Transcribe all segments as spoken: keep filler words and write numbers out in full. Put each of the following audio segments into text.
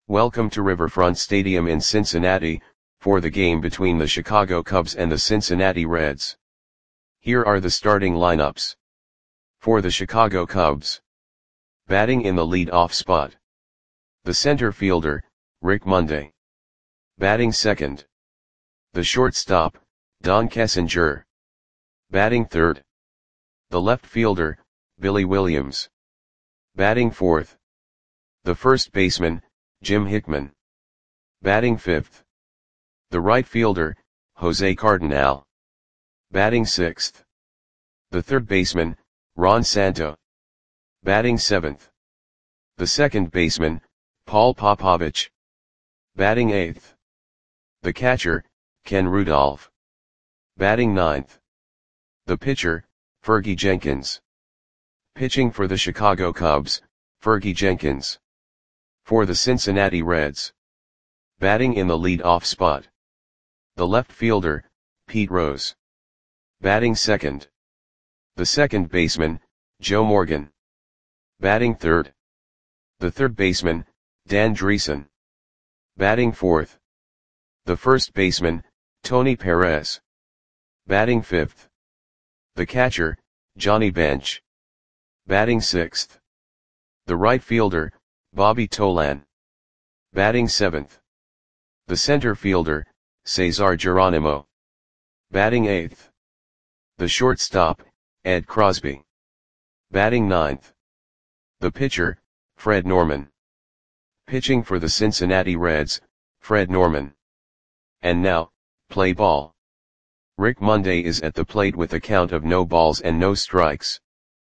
Welcome to Riverfront Stadium in Cincinnati, for the game between the Chicago Cubs and the Cincinnati Reds. Here are the starting lineups. For the Chicago Cubs. Batting in the lead-off spot. The center fielder, Rick Monday. Batting second. The shortstop, Don Kessinger. Batting third. The left fielder, Billy Williams. Batting fourth. The first baseman, Jim Hickman. Batting fifth. The right fielder, Jose Cardenal. Batting sixth. The third baseman, Ron Santo. Batting seventh. The second baseman, Paul Popovich. Batting eighth. The catcher, Ken Rudolph. Batting ninth. The pitcher, Fergie Jenkins. Pitching for the Chicago Cubs, Fergie Jenkins. For the Cincinnati Reds. Batting in the lead-off spot. The left fielder, Pete Rose. Batting second. The second baseman, Joe Morgan. Batting third. The third baseman, Dan Driessen. Batting fourth. The first baseman, Tony Perez. Batting fifth. The catcher, Johnny Bench. Batting sixth. The right fielder, Bobby Tolan. Batting seventh. The center fielder, Cesar Geronimo. Batting eighth. The shortstop, Ed Crosby. Batting ninth. The pitcher, Fred Norman. Pitching for the Cincinnati Reds, Fred Norman. And now, play ball. Rick Monday is at the plate with a count of no balls and no strikes.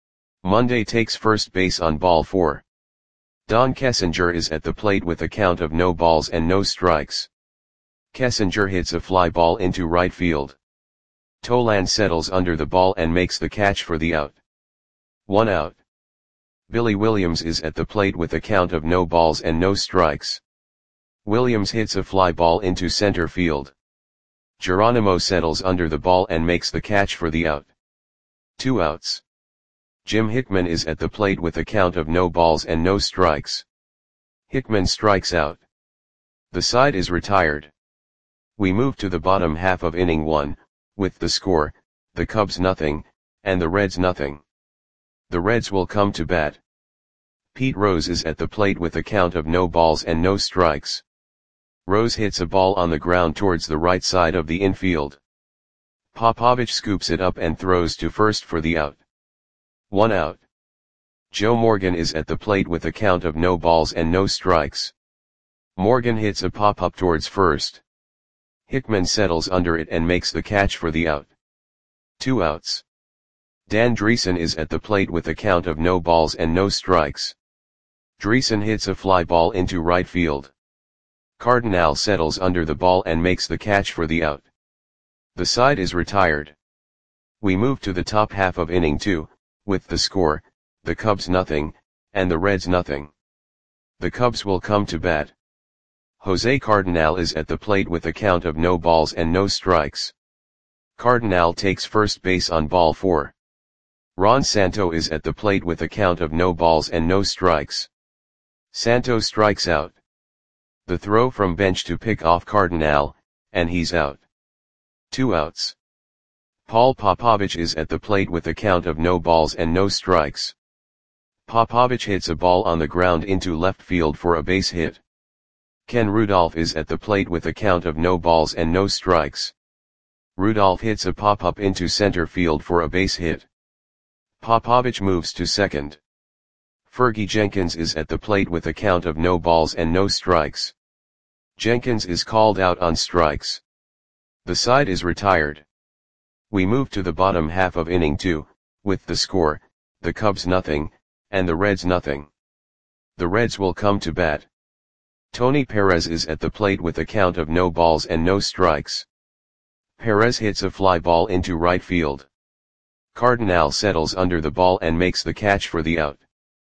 Monday takes first base on ball four. Don Kessinger is at the plate with a count of no balls and no strikes. Kessinger hits a fly ball into right field. Tolan settles under the ball and makes the catch for the out. One out. Billy Williams is at the plate with a count of no balls and no strikes. Williams hits a fly ball into center field. Geronimo settles under the ball and makes the catch for the out. Two outs. Jim Hickman is at the plate with a count of no balls and no strikes. Hickman strikes out. The side is retired. We move to the bottom half of inning one, with the score, the Cubs nothing, and the Reds nothing. The Reds will come to bat. Pete Rose is at the plate with a count of no balls and no strikes. Rose hits a ball on the ground towards the right side of the infield. Popovich scoops it up and throws to first for the out. One out. Joe Morgan is at the plate with a count of no balls and no strikes. Morgan hits a pop-up towards first. Hickman settles under it and makes the catch for the out. Two outs. Dan Driessen is at the plate with a count of no balls and no strikes. Driessen hits a fly ball into right field. Cardenal settles under the ball and makes the catch for the out. The side is retired. We move to the top half of inning two, with the score, the Cubs nothing, and the Reds nothing. The Cubs will come to bat. Jose Cardenal is at the plate with a count of no balls and no strikes. Cardenal takes first base on ball four. Ron Santo is at the plate with a count of no balls and no strikes. Santo strikes out. The throw from bench to pick off Cardenal, and he's out. Two outs. Paul Popovich is at the plate with a count of no balls and no strikes. Popovich hits a ball on the ground into left field for a base hit. Ken Rudolph is at the plate with a count of no balls and no strikes. Rudolph hits a pop-up into center field for a base hit. Popovich moves to second. Fergie Jenkins is at the plate with a count of no balls and no strikes. Jenkins is called out on strikes. The side is retired. We move to the bottom half of inning two, with the score, the Cubs nothing, and the Reds nothing. The Reds will come to bat. Tony Perez is at the plate with a count of no balls and no strikes. Perez hits a fly ball into right field. Cardenal settles under the ball and makes the catch for the out.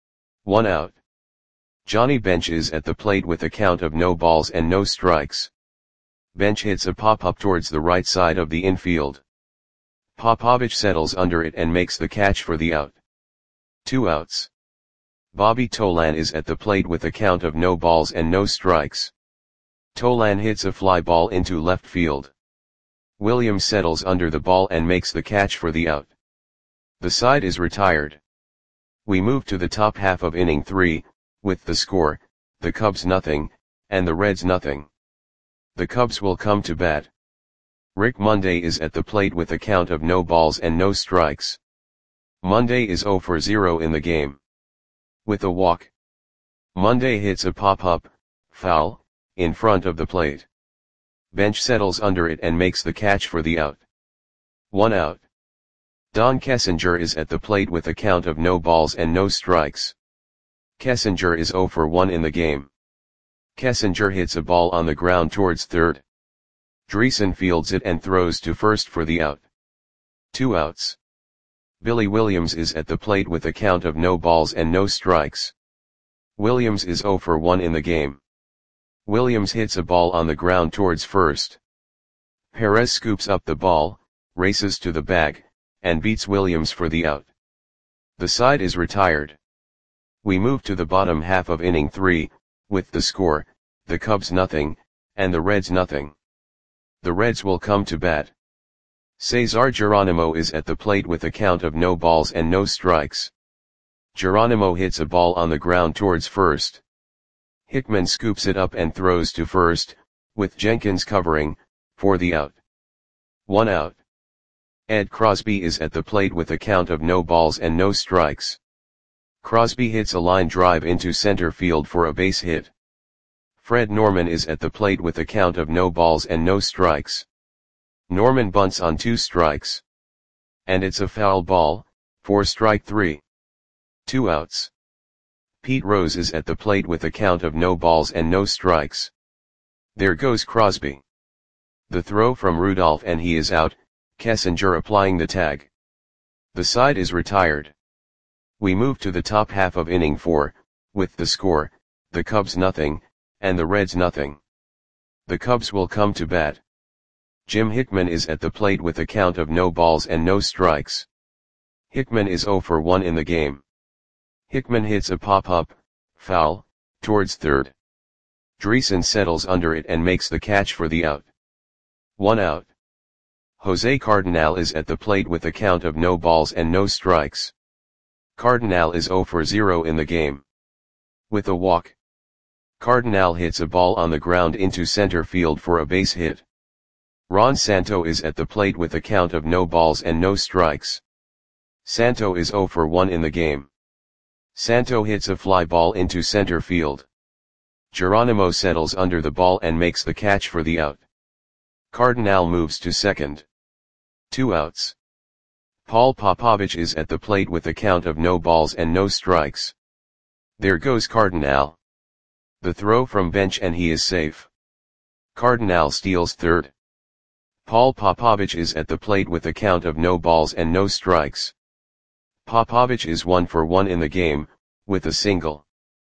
One out. Johnny Bench is at the plate with a count of no balls and no strikes. Bench hits a pop-up towards the right side of the infield. Popovich settles under it and makes the catch for the out. Two outs. Bobby Tolan is at the plate with a count of no balls and no strikes. Tolan hits a fly ball into left field. Williams settles under the ball and makes the catch for the out. The side is retired. We move to the top half of inning three, with the score, the Cubs nothing, and the Reds nothing. The Cubs will come to bat. Rick Monday is at the plate with a count of no balls and no strikes. Monday is zero for zero in the game. With a walk. Monday hits a pop-up, foul, in front of the plate. Bench settles under it and makes the catch for the out. One out. Don Kessinger is at the plate with a count of no balls and no strikes. Kessinger is zero for one in the game. Kessinger hits a ball on the ground towards third. Dreesen fields it and throws to first for the out. Two outs. Billy Williams is at the plate with a count of no balls and no strikes. Williams is zero for one in the game. Williams hits a ball on the ground towards first. Perez scoops up the ball, races to the bag, and beats Williams for the out. The side is retired. We move to the bottom half of inning three, with the score, the Cubs nothing, and the Reds nothing. The Reds will come to bat. Cesar Geronimo is at the plate with a count of no balls and no strikes. Geronimo hits a ball on the ground towards first. Hickman scoops it up and throws to first, with Jenkins covering, for the out. One out. Ed Crosby is at the plate with a count of no balls and no strikes. Crosby hits a line drive into center field for a base hit. Fred Norman is at the plate with a count of no balls and no strikes. Norman bunts on two strikes. And it's a foul ball, for strike three. Two outs. Pete Rose is at the plate with a count of no balls and no strikes. There goes Crosby. The throw from Rudolph and he is out, Kessinger applying the tag. The side is retired. We move to the top half of inning four, with the score, the Cubs nothing, and the Reds nothing. The Cubs will come to bat. Jim Hickman is at the plate with a count of no balls and no strikes. Hickman is zero for one in the game. Hickman hits a pop-up, foul, towards third. Dreesen settles under it and makes the catch for the out. One out. Jose Cardinal is at the plate with a count of no balls and no strikes. Cardinal is zero for zero in the game. With a walk. Cardinal hits a ball on the ground into center field for a base hit. Ron Santo is at the plate with a count of no balls and no strikes. Santo is zero for one in the game. Santo hits a fly ball into center field. Geronimo settles under the ball and makes the catch for the out. Cardinal moves to second. Two outs. Paul Popovich is at the plate with a count of no balls and no strikes. There goes Cardinal. The throw from bench and he is safe. Cardinal steals third. Paul Popovich is at the plate with a count of no balls and no strikes. Popovich is one for one in the game, with a single.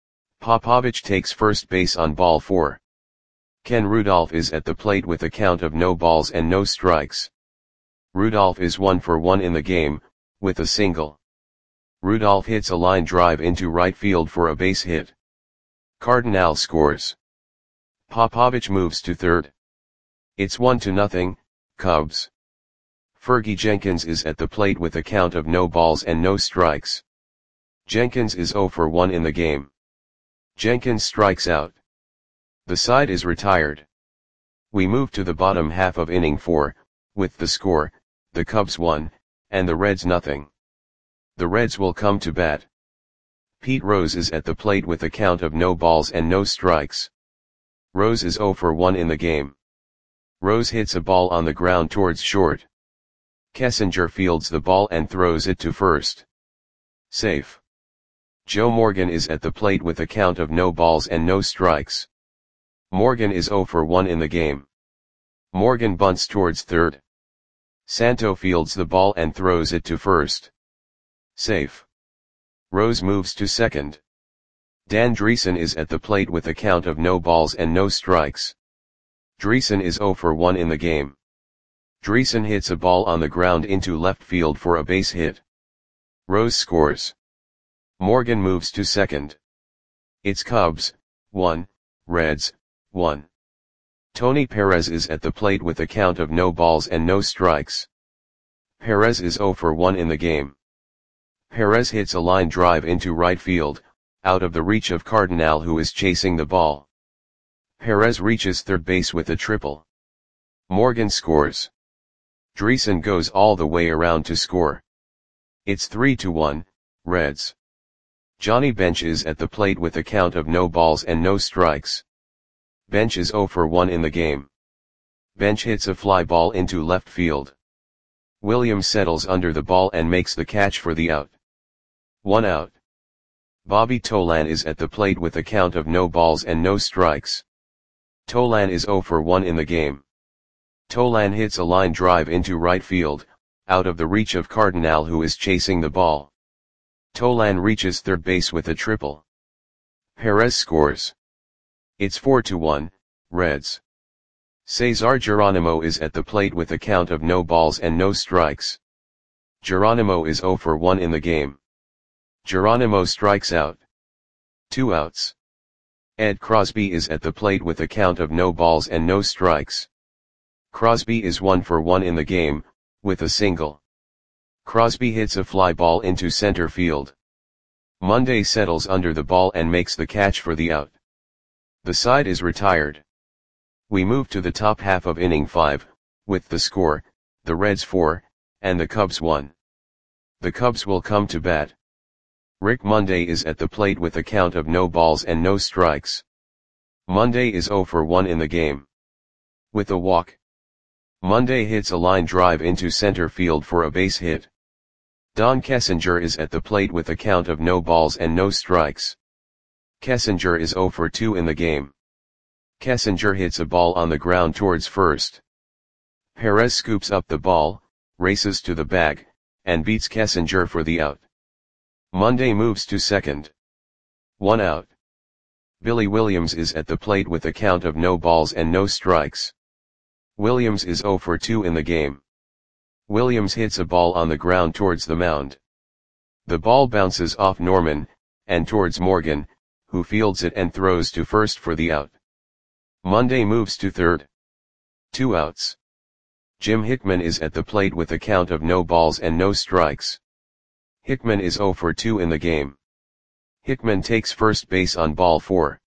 Popovich takes first base on ball four. Ken Rudolph is at the plate with a count of no balls and no strikes. Rudolph is one for one in the game, with a single. Rudolph hits a line drive into right field for a base hit. Cardinal scores. Popovich moves to third. It's one to nothing, Cubs. Fergie Jenkins is at the plate with a count of no balls and no strikes. Jenkins is zero for one in the game. Jenkins strikes out. The side is retired. We move to the bottom half of inning four, with the score, the Cubs one, and the Reds nothing. The Reds will come to bat. Pete Rose is at the plate with a count of no balls and no strikes. Rose is zero for one in the game. Rose hits a ball on the ground towards short. Kessinger fields the ball and throws it to first. Safe. Joe Morgan is at the plate with a count of no balls and no strikes. Morgan is zero for one in the game. Morgan bunts towards third. Santo fields the ball and throws it to first. Safe. Rose moves to second. Dan Dreesen is at the plate with a count of no balls and no strikes. Dreesen is zero for one in the game. Dreesen hits a ball on the ground into left field for a base hit. Rose scores. Morgan moves to second. It's Cubs, one, Reds, one. Tony Perez is at the plate with a count of no balls and no strikes. Perez is zero for one in the game. Perez hits a line drive into right field, out of the reach of Cardinal, who is chasing the ball. Perez reaches third base with a triple. Morgan scores. Dreesen goes all the way around to score. It's three to one, Reds. Johnny Bench is at the plate with a count of no balls and no strikes. Bench is zero for one in the game. Bench hits a fly ball into left field. Williams settles under the ball and makes the catch for the out. One out. Bobby Tolan is at the plate with a count of no balls and no strikes. Tolan is zero for one in the game. Tolan hits a line drive into right field, out of the reach of Cardinal, who is chasing the ball. Tolan reaches third base with a triple. Perez scores. It's four to one, Reds. Cesar Geronimo is at the plate with a count of no balls and no strikes. Geronimo is zero for one in the game. Geronimo strikes out. Two outs. Ed Crosby is at the plate with a count of no balls and no strikes. Crosby is one for one in the game, with a single. Crosby hits a fly ball into center field. Monday settles under the ball and makes the catch for the out. The side is retired. We move to the top half of inning five, with the score, the Reds four, and the Cubs one. The Cubs will come to bat. Rick Monday is at the plate with a count of no balls and no strikes. Monday is zero for one in the game. With a walk. Monday hits a line drive into center field for a base hit. Don Kessinger is at the plate with a count of no balls and no strikes. Kessinger is zero for two in the game. Kessinger hits a ball on the ground towards first. Perez scoops up the ball, races to the bag, and beats Kessinger for the out. Monday moves to second. One out. Billy Williams is at the plate with a count of no balls and no strikes. Williams is zero for two in the game. Williams hits a ball on the ground towards the mound. The ball bounces off Norman, and towards Morgan, who fields it and throws to first for the out. Monday moves to third. Two outs. Jim Hickman is at the plate with a count of no balls and no strikes. Hickman is zero for two in the game. Hickman takes first base on ball four.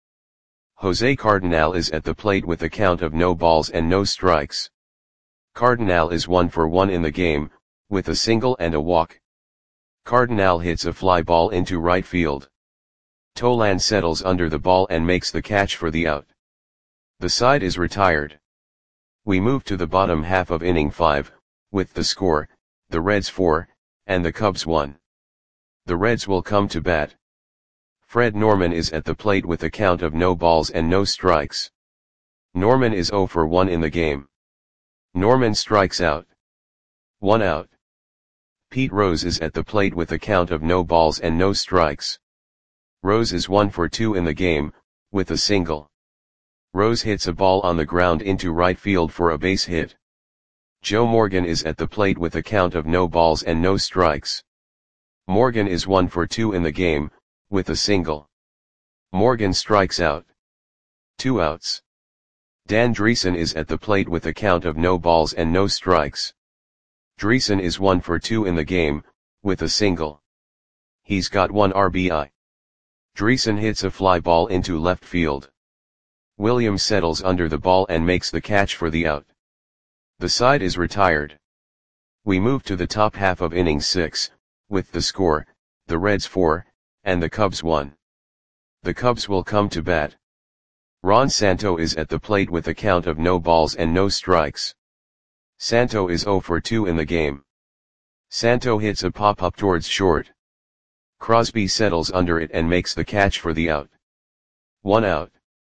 Jose Cardinal is at the plate with a count of no balls and no strikes. Cardinal is one for one in the game, with a single and a walk. Cardinal hits a fly ball into right field. Tolan settles under the ball and makes the catch for the out. The side is retired. We move to the bottom half of inning five, with the score, the Reds four, and the Cubs one. The Reds will come to bat. Fred Norman is at the plate with a count of no balls and no strikes. Norman is zero for one in the game. Norman strikes out. One out. Pete Rose is at the plate with a count of no balls and no strikes. Rose is one for two in the game, with a single. Rose hits a ball on the ground into right field for a base hit. Joe Morgan is at the plate with a count of no balls and no strikes. Morgan is one for two in the game, with a single. Morgan strikes out. Two outs. Dan Dreesen is at the plate with a count of no balls and no strikes. Dreesen is one for two in the game, with a single. He's got one R B I. Dreesen hits a fly ball into left field. Williams settles under the ball and makes the catch for the out. The side is retired. We move to the top half of inning six, with the score, the Reds four, and the Cubs one. The Cubs will come to bat. Ron Santo is at the plate with a count of no balls and no strikes. Santo is zero for two in the game. Santo hits a pop-up towards short. Crosby settles under it and makes the catch for the out. One out.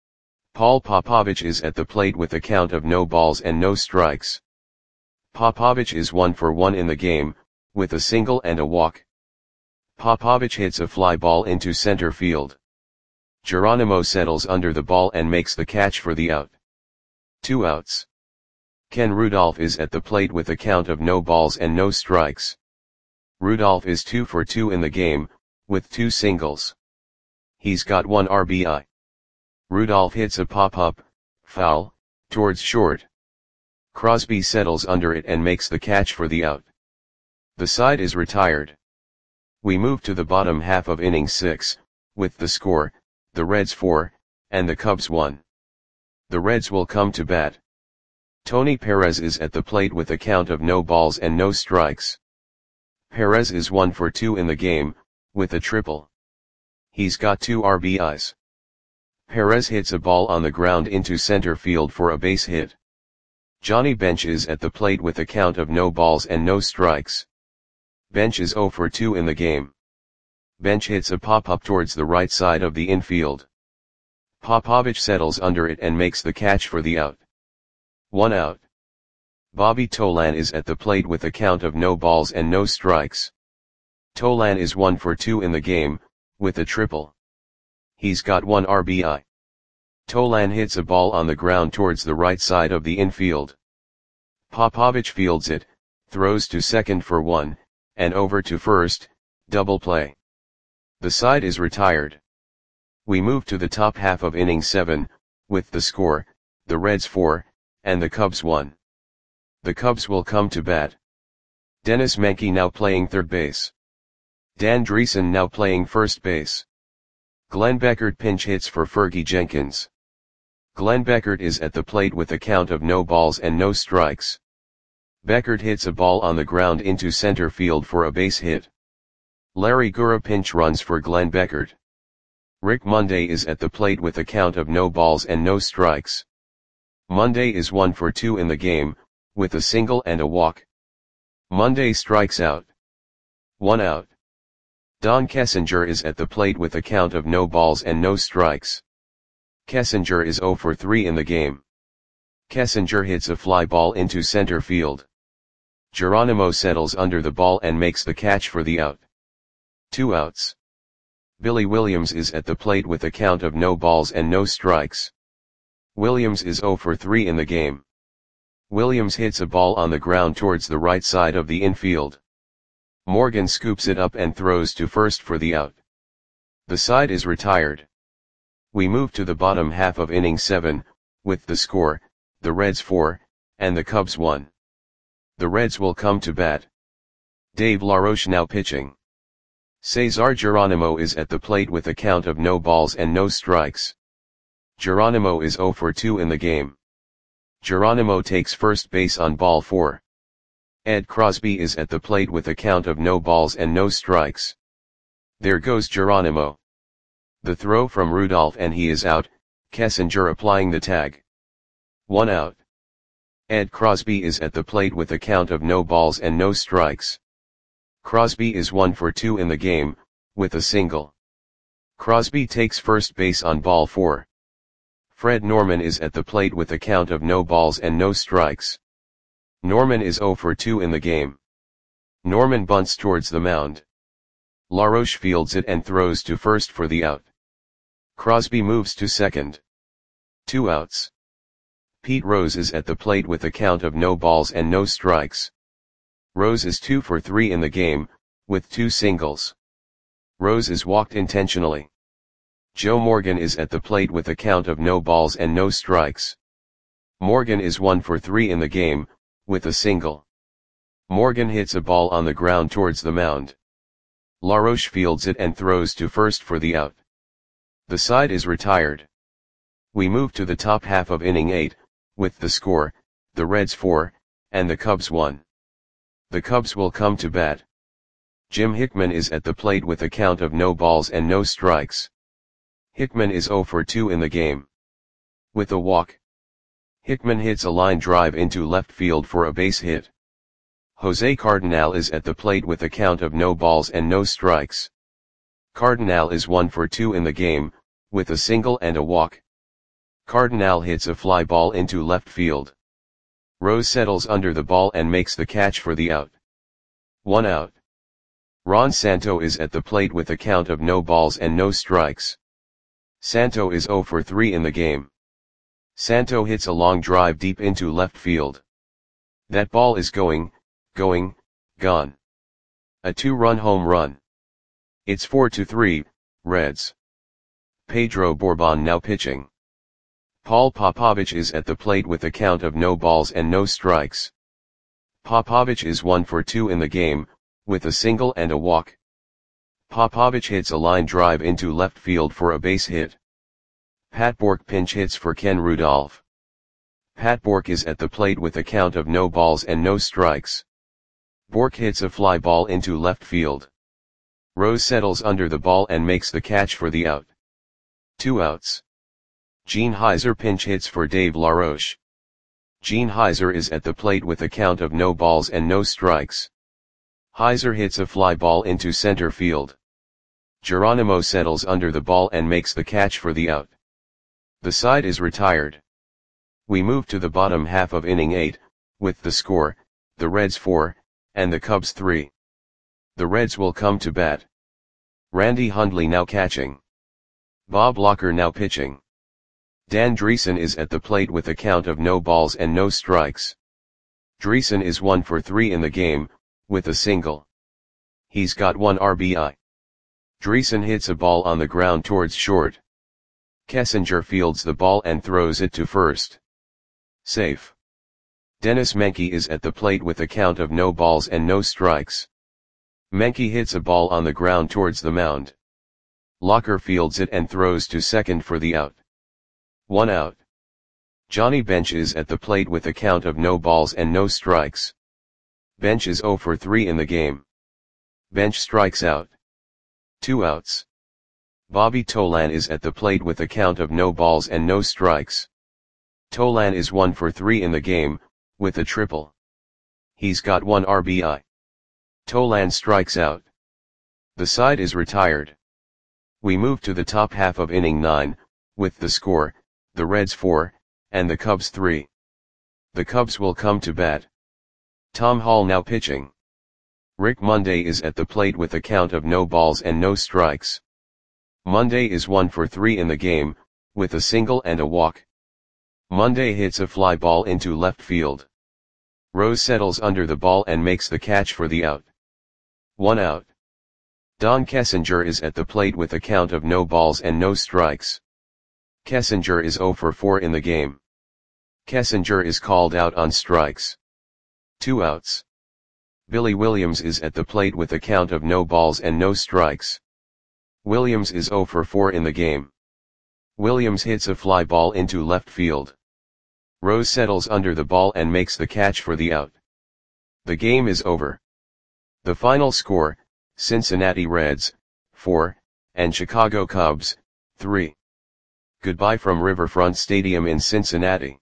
Paul Popovich is at the plate with a count of no balls and no strikes. Popovich is one for one in the game, with a single and a walk. Popovich hits a fly ball into center field. Geronimo settles under the ball and makes the catch for the out. Two outs. Ken Rudolph is at the plate with a count of no balls and no strikes. Rudolph is two for two in the game, with two singles. He's got one R B I. Rudolph hits a pop-up, foul, towards short. Crosby settles under it and makes the catch for the out. The side is retired. We move to the bottom half of inning six, with the score, the Reds four, and the Cubs one. The Reds will come to bat. Tony Perez is at the plate with a count of no balls and no strikes. Perez is one for two in the game, with a triple. He's got two R B Is. Perez hits a ball on the ground into center field for a base hit. Johnny Bench is at the plate with a count of no balls and no strikes. Bench is zero for two in the game. Bench hits a pop-up towards the right side of the infield. Popovich settles under it and makes the catch for the out. One out. Bobby Tolan is at the plate with a count of no balls and no strikes. Tolan is one for two in the game, with a triple. He's got one R B I. Tolan hits a ball on the ground towards the right side of the infield. Popovich fields it, throws to second for one, and over to first, double play. The side is retired. We move to the top half of inning seven, with the score, the Reds four, and the Cubs one. The Cubs will come to bat. Dennis Menke now playing third base. Dan Dreesen now playing first base. Glenn Beckert pinch hits for Fergie Jenkins. Glenn Beckert is at the plate with a count of no balls and no strikes. Beckert hits a ball on the ground into center field for a base hit. Larry Gura pinch runs for Glenn Beckert. Rick Monday is at the plate with a count of no balls and no strikes. Monday is one for two in the game, with a single and a walk. Monday strikes out. One out. Don Kessinger is at the plate with a count of no balls and no strikes. Kessinger is zero for three in the game. Kessinger hits a fly ball into center field. Geronimo settles under the ball and makes the catch for the out. Two outs. Billy Williams is at the plate with a count of no balls and no strikes. Williams is zero for three in the game. Williams hits a ball on the ground towards the right side of the infield. Morgan scoops it up and throws to first for the out. The side is retired. We move to the bottom half of inning seven, with the score, the Reds four, and the Cubs one. The Reds will come to bat. Dave LaRoche now pitching. Cesar Geronimo is at the plate with a count of no balls and no strikes. Geronimo is zero for two in the game. Geronimo takes first base on ball four. Ed Crosby is at the plate with a count of no balls and no strikes. There goes Geronimo. The throw from Rudolph and he is out, Kessinger applying the tag. One out. Ed Crosby is at the plate with a count of no balls and no strikes. Crosby is one for two in the game, with a single. Crosby takes first base on ball four. Fred Norman is at the plate with a count of no balls and no strikes. Norman is zero for two in the game. Norman bunts towards the mound. LaRoche fields it and throws to first for the out. Crosby moves to second. Two outs. Pete Rose is at the plate with a count of no balls and no strikes. Rose is two for three in the game, with two singles. Rose is walked intentionally. Joe Morgan is at the plate with a count of no balls and no strikes. Morgan is one for three in the game, with a single. Morgan hits a ball on the ground towards the mound. LaRoche fields it and throws to first for the out. The side is retired. We move to the top half of inning eight, with the score, the Reds four, and the Cubs one. The Cubs will come to bat. Jim Hickman is at the plate with a count of no balls and no strikes. Hickman is zero for two in the game. With a walk. Hickman hits a line drive into left field for a base hit. Jose Cardinal is at the plate with a count of no balls and no strikes. Cardinal is one for two in the game, with a single and a walk. Cardinal hits a fly ball into left field. Rose settles under the ball and makes the catch for the out. One out. Ron Santo is at the plate with a count of no balls and no strikes. Santo is zero for three in the game. Santo hits a long drive deep into left field. That ball is going, going, gone. A two-run home run. It's four to three, Reds. Pedro Borbon now pitching. Paul Popovich is at the plate with a count of no balls and no strikes. Popovich is one for two in the game, with a single and a walk. Popovich hits a line drive into left field for a base hit. Pat Bourque pinch hits for Ken Rudolph. Pat Bourque is at the plate with a count of no balls and no strikes. Bourque hits a fly ball into left field. Rose settles under the ball and makes the catch for the out. Two outs. Gene Heiser pinch hits for Dave LaRoche. Gene Heiser is at the plate with a count of no balls and no strikes. Heiser hits a fly ball into center field. Geronimo settles under the ball and makes the catch for the out. The side is retired. We move to the bottom half of inning eight, with the score, the Reds four, and the Cubs three. The Reds will come to bat. Randy Hundley now catching. Bob Locker now pitching. Dan Dreesen is at the plate with a count of no balls and no strikes. Dreesen is one for three in the game, with a single. He's got one R B I. Dreesen hits a ball on the ground towards short. Kessinger fields the ball and throws it to first. Safe. Dennis Menke is at the plate with a count of no balls and no strikes. Menke hits a ball on the ground towards the mound. Locker fields it and throws to second for the out. One out. Johnny Bench is at the plate with a count of no balls and no strikes. Bench is zero for three in the game. Bench strikes out. Two outs. Bobby Tolan is at the plate with a count of no balls and no strikes. Tolan is one for three in the game, with a triple. He's got one R B I. Tolan strikes out. The side is retired. We move to the top half of inning nine, with the score, the Reds four, and the Cubs three. The Cubs will come to bat. Tom Hall now pitching. Rick Monday is at the plate with a count of no balls and no strikes. Monday is one for three in the game, with a single and a walk. Monday hits a fly ball into left field. Rose settles under the ball and makes the catch for the out. One out. Don Kessinger is at the plate with a count of no balls and no strikes. Kessinger is zero for four in the game. Kessinger is called out on strikes. Two outs. Billy Williams is at the plate with a count of no balls and no strikes. Williams is zero for four in the game. Williams hits a fly ball into left field. Rose settles under the ball and makes the catch for the out. The game is over. The final score, Cincinnati Reds, four, and Chicago Cubs, three. Goodbye from Riverfront Stadium in Cincinnati.